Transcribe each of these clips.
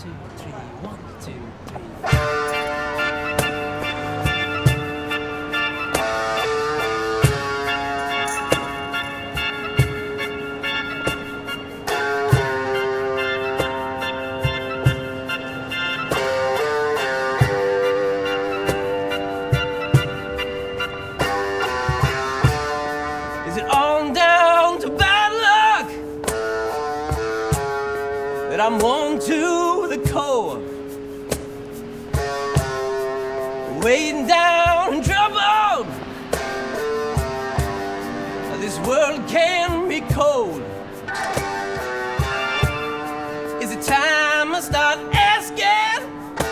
two, three, 1, 2, 3. Is it on down to bad luck that I'm worn to the core, weighing down and troubled? This world can be cold. Is it time I start asking?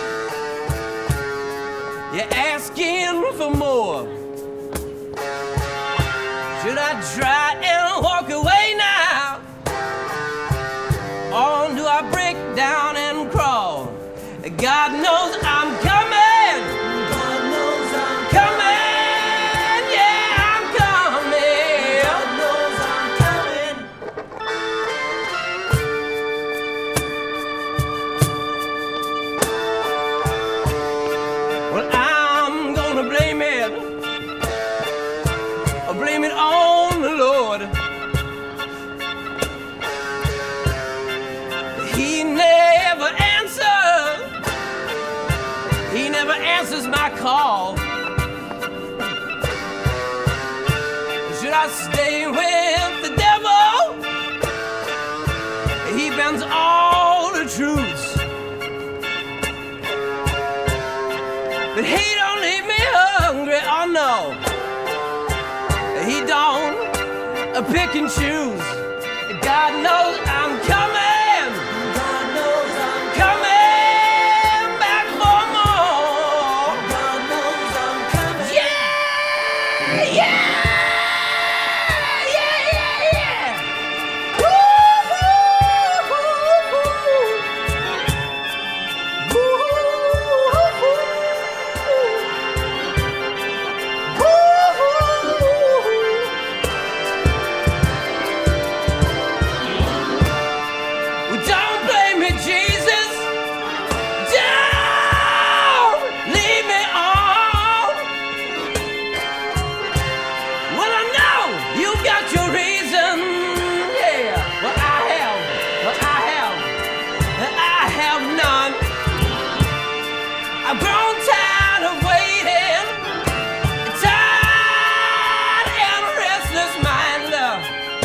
You're asking for more. Should I try and walk away now? Or do I break down and crawl? God knows I'm coming. God knows I'm coming. Yeah, I'm coming. God knows I'm coming. Well, I'm gonna blame it. I'll blame it on the Lord. He never answers. He never answers my call. Should I stay with the devil? He bends all the truths. But he don't leave me hungry, oh no. He don't pick and choose. God knows I'm coming. God knows I'm coming back for more. God knows I'm coming. Yeah, yeah, yeah, yeah, yeah. Woo, woo, woo, woo. Woo, woo, don't blame me, Jesus. Don't leave me on. Well, I know you got your reason. Yeah. Well, I have none. I've grown tired of waiting. Tired and restless mind, love.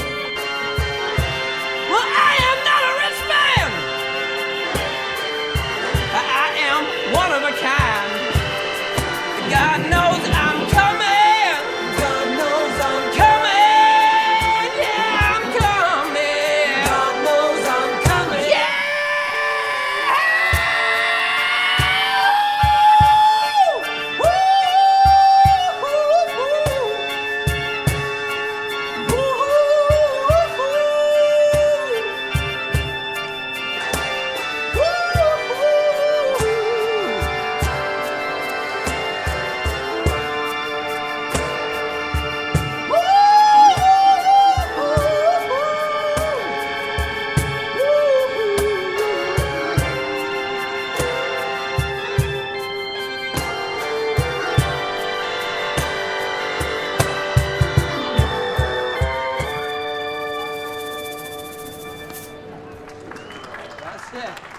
Well, I am not a rich man. I am one of a kind. God knows I'm coming. God knows I'm coming. Yeah, I'm coming. God knows I'm coming. Yeah. Woo! Woo! That's it.